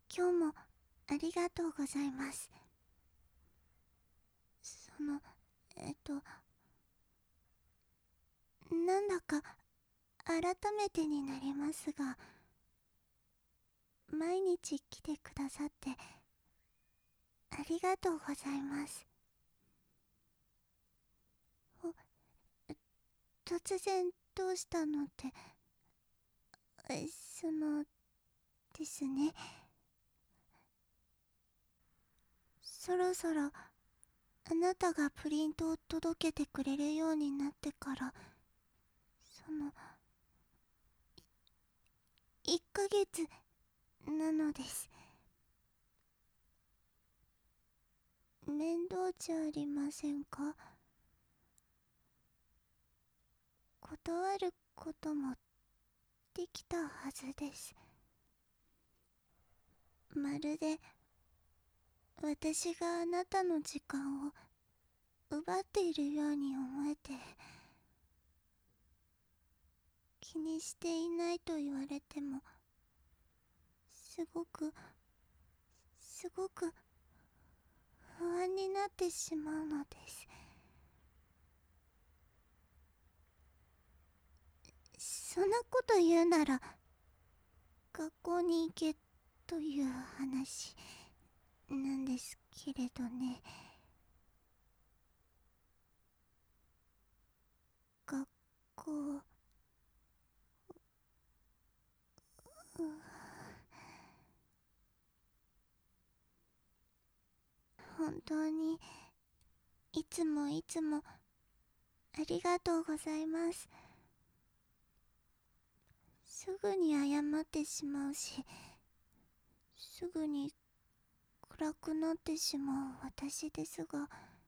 今日もありがとうございます。なんだか改めてになりますが、毎日来てくださってありがとうございます。突然どうしたのって、そのですね、そろそろあなたがプリントを届けてくれるようになってから、1ヶ月なのです。面倒じゃありませんか？断ることもできたはずです。まるで私があなたの時間を奪っているように思えて、気にしていないと言われても、すごく不安になってしまうのです。そんなこと言うなら学校に行けという話なんですけれどね。学校、本当にいつもありがとうございます。すぐに謝ってしまうし、すぐに暗くなってしまう私ですが、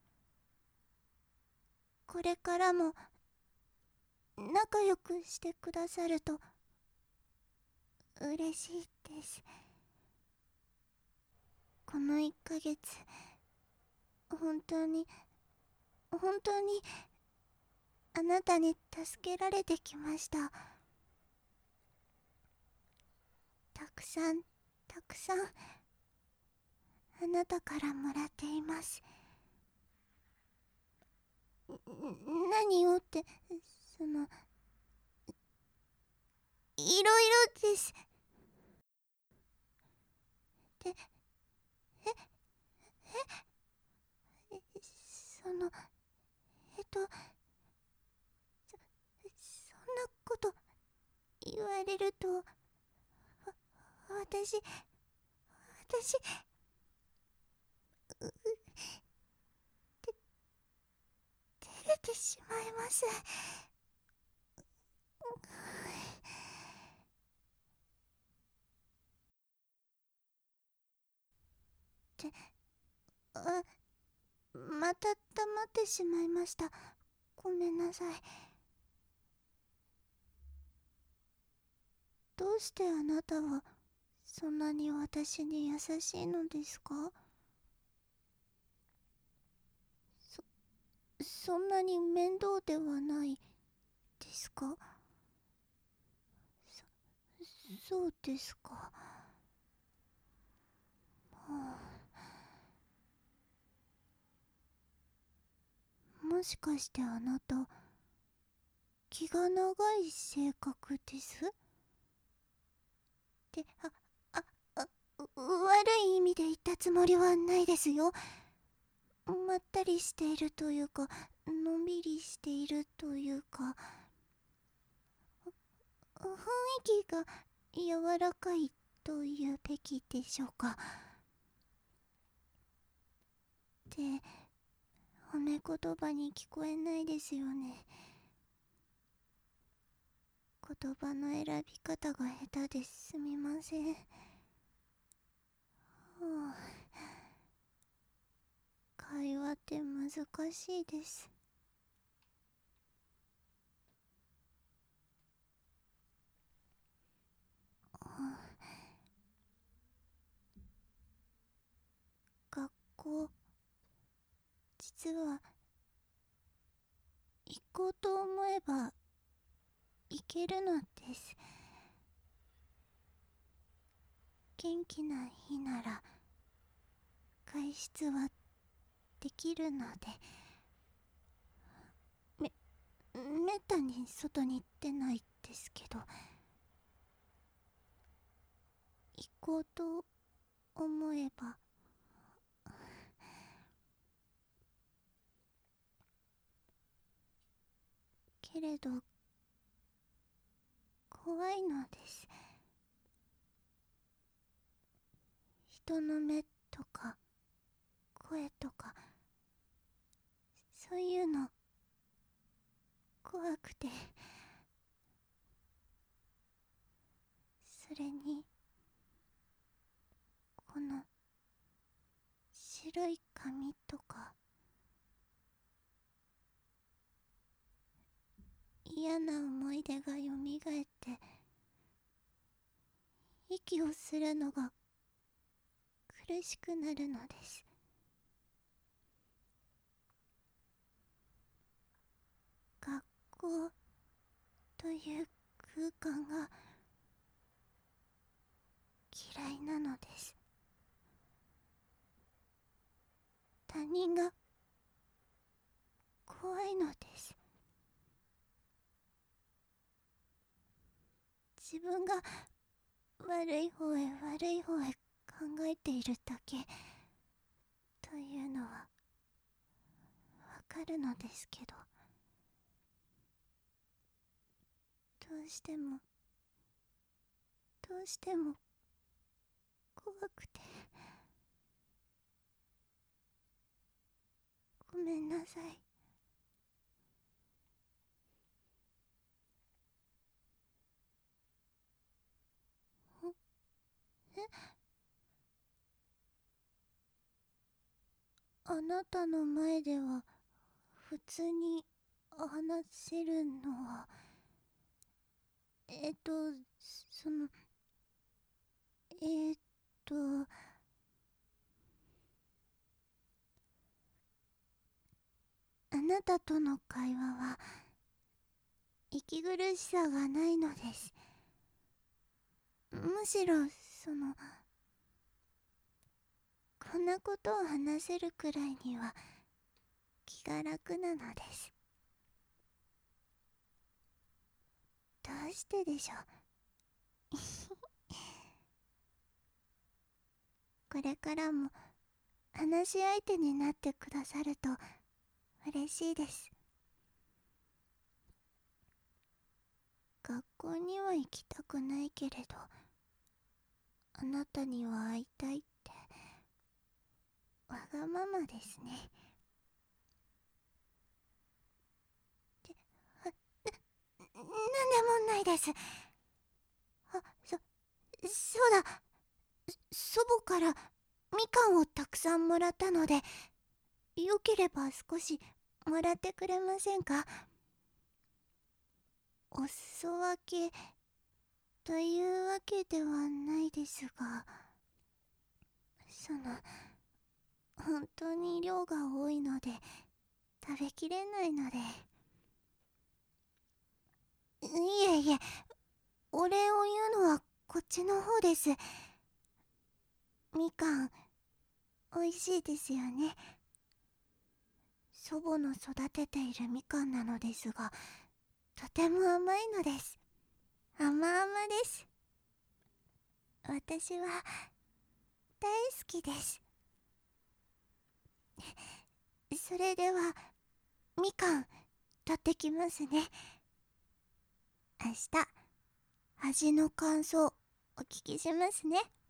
これからも仲良くしてくださると嬉しいです。この1ヶ月、本当にあなたに助けられてきました。たくさんあなたからもらっています。何をって、そのいろいろです。で、そのそんなこと言われると、私照れてしまいます。あ、また黙ってしまいました。ごめんなさい。どうしてあなたはそんなに私に優しいのですか？そんなに面倒ではないですか？そうですか。はもしかしてあなた、気が長い性格です？で、悪い意味で言ったつもりはないですよ。まったりしているというか、のんびりしているというか、雰囲気が柔らかいというべきでしょうか。で、褒め言葉に聞こえないですよね。言葉の選び方が下手ですみません。会話って難しいです。学校、実は行こうと思えば行けるのです。 元気な日なら外出はできるので、めったに外に出ないですけど、行こうと思えば。けれど怖いのです。人の目とか声とか、そういうの怖くて。それにこの白い髪とか、嫌な思い出がよみがえって息をするのが苦しくなるのです。学校という空間が嫌いなのです。他人が怖いのです。自分が悪い方へ考えているだけというのはわかるのですけど、どうしても怖くて。ごめんなさい。あなたの前では普通に話せるのは、そのえっとあなたとの会話は息苦しさがないのです。むしろこんなことを話せるくらいには気が楽なのです。どうしてでしょう。これからも話し相手になってくださると嬉しいです。学校には行きたくないけれど、あなたには会いたいってわがままですね。なんでもないです。そうだ。祖母からみかんをたくさんもらったので、よければ少しもらってくれませんか？お裾分けというわけではないですが、本当に量が多いので食べきれないので。いえいえ、お礼を言うのはこっちの方です。みかんおいしいですよね。祖母の育てているみかんなのですが、とても甘いのです。甘々です。私は大好きです。それではみかん取ってきますね。明日味の感想お聞きしますね。